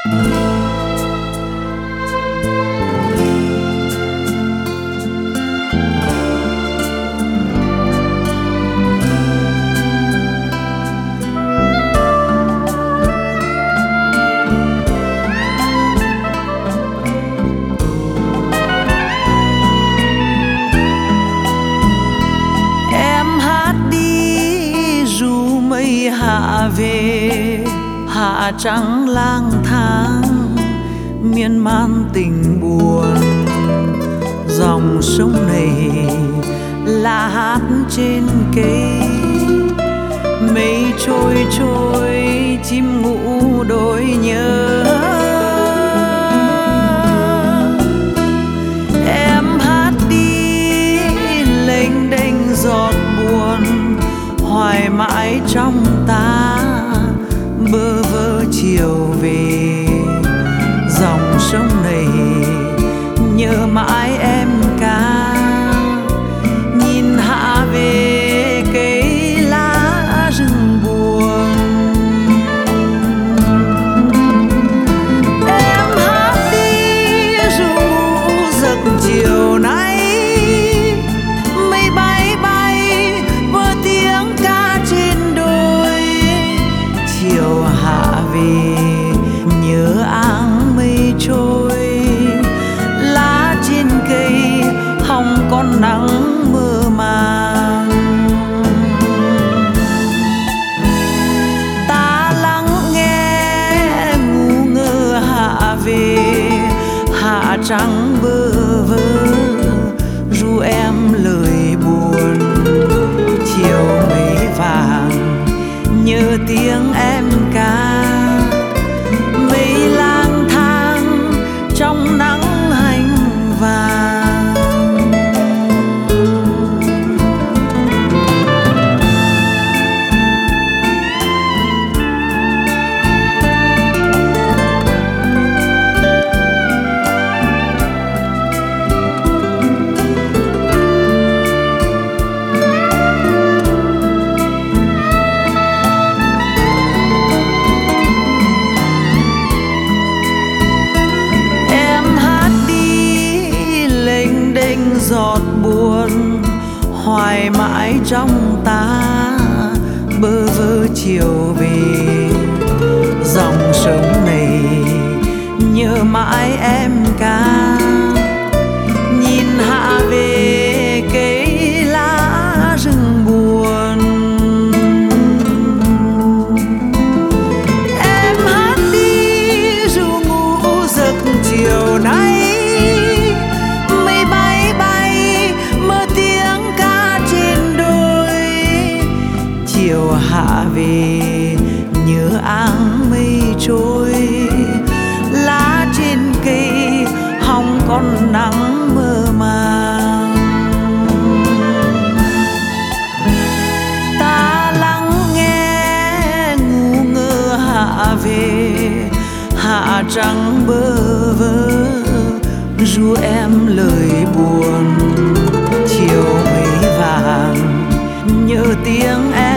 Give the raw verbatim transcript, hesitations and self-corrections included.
Hạ về hạ trắng lang thang miên man tình buồn. Dòng sông này là hát trên cây, mây trôi trôi chim ngủ đôi nhớ. Em hát đi lênh đênh giọt buồn, hoài mãi trong ta bơ vơ chiều về. Dòng sông này nhớ mãi em ca, nhìn hạ về cây lá rừng buồn. Em hát đi ru giấc chiều nay, mây bay bay vỡ tiếng ca trên đồi. Chiều hạ về nhớ áng mây trôi, lá trên cây hồng con nắng mơ màng. Ta lắng nghe ngu ngơ hạ về, hạ trắng bơ vơ ru em lời buồn. Chiều mây vàng nhớ tiếng em ca, mây lang thang trong nắng hành vàng. Giọt buồn hoài mãi trong ta bơ vơ chiều về. Dòng sông này nhớ mãi em ca, nhìn hạ về cây lá rừng buồn. Em hát đi ru ngủ giấc chiều nay, chiều hạ về nhớ áng mây trôi. Lá trên cây hồng con nắng mơ màng. Ta lắng nghe ngu ngơ hạ về, hạ trắng bơ vơ ru em lời buồn. Chiều mây vàng nhớ tiếng em